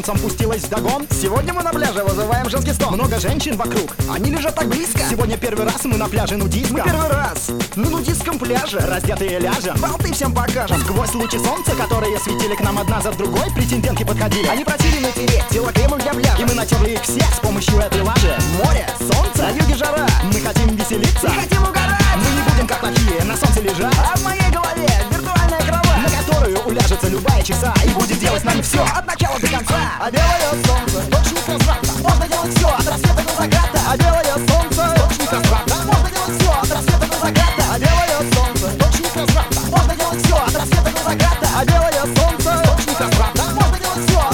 солнцем пустилась вдогон. Сегодня мы на пляже вызываем женский стон. Много женщин вокруг, они лежат так близко. Сегодня первый раз мы на пляже нудистском. Мы первый раз на нудистском пляже, раздетые ляжем, болты всем покажем. Сквозь лучи солнца, которые светили к нам одна за другой, претендентки подходили. Они просили натереть тело кремом для пляжа, и мы натерли их всех с помощью этой лажи. Море, солнце, на юге жара, мы хотим веселиться, мы хотим угорать. Мы не будем как плохие на солнце лежать, а в моей голове виртуальная кровать, на которую уляжется любая часа и будет делать с нами все от начала до конца. А белое солнце, точник разврата, можно делать все от рассвета до заката. А белое солнце, точник разврата, можно делать все от рассвета до заката. А белое солнце, точник разврата, можно делать все от рассвета до заката. А белое солнце, точник разврата, можно делать все.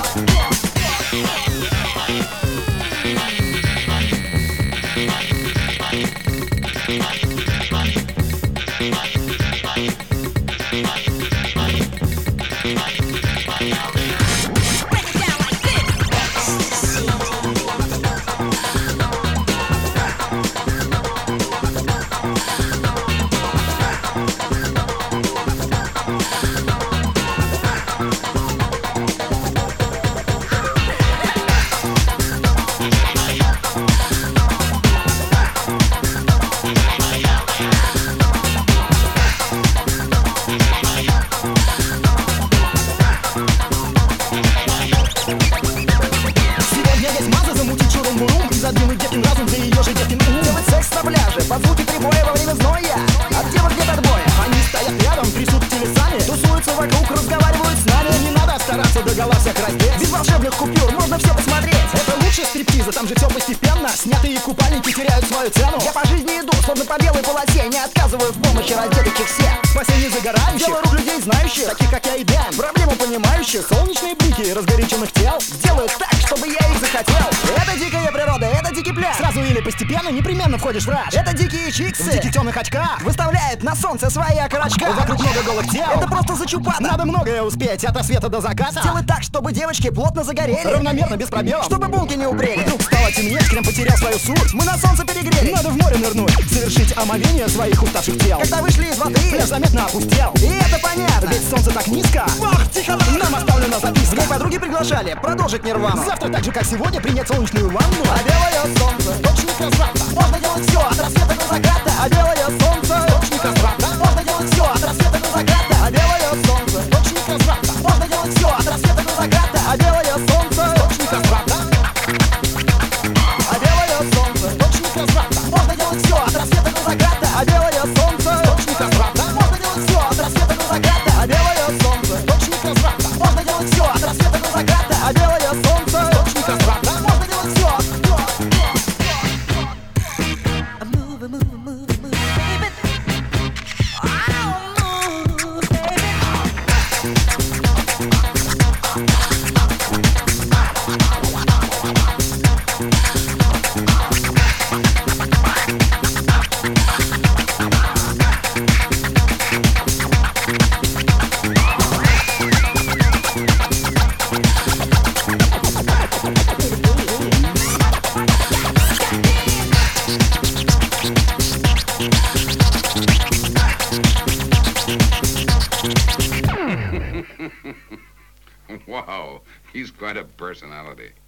Задвинуть девкин разум, для ее же девкин ум. Делать секс на пляже, под звуки прибоя во время зноя. От девок нет отбоя, они стоят рядом, трясут телесами, тусуются вокруг, разговаривают с нами. Не надо стараться догола всех раздеть, без волшебных купюр можно все посмотреть. Это лучше стриптиза, там же все постепенно. Снятые купальники теряют свою цену. Я по жизни иду, словно по белой полосе, не отказываю в помощи раздетых всех. Спасение загорающих, дело рук людей знающих, таких как я и Дэн, проблему понимающих. Солнечные блики разгоряченных тел делают так, чтобы я их захотел. Это дикая природа, это дикий пляж. Сразу или постепенно, непременно входишь в раж. Это дикие чиксы в диких темных очках выставляют на солнце свои окорочка. Вокруг много голых тел, это просто зачупато. Надо многое успеть от рассвета до заката. Сделать так, чтобы девочки плотно загорели, равномерно, без пробелов, чтобы булки не упрели. Вдруг стало темнеть, крем потерял свою суть, мы на солнце перегрели. Надо в море нырнуть, совершить омовение своих уставших тел. Когда вышли из воды, пляж заметно опустел. И это понятно, ведь солнце так низко. Ох, тихо, нам оставлена записка. Мои подруги приглашали продолжить нирвану. Завтра так же, как сегодня, принять солнечную ванну. А белое солнце, точник разврата, можно делать все от рассвета до заката. А белое солнце, точник разврата, можно делать все от рассвета до заката. А белое солнце, точник разврата, можно делать все от рассвета до заката. А белое солнце, точник разврата. А белое солнце, точник разврата, можно делать все от рассвета до заката. А белое солнце, точник разврата, можно делать все от рассвета до заката. А белое солнце, точник разврата, можно делать все от рассвета до заката. А белое солнце, точник разврата, можно делать все. Wow, he's quite a personality.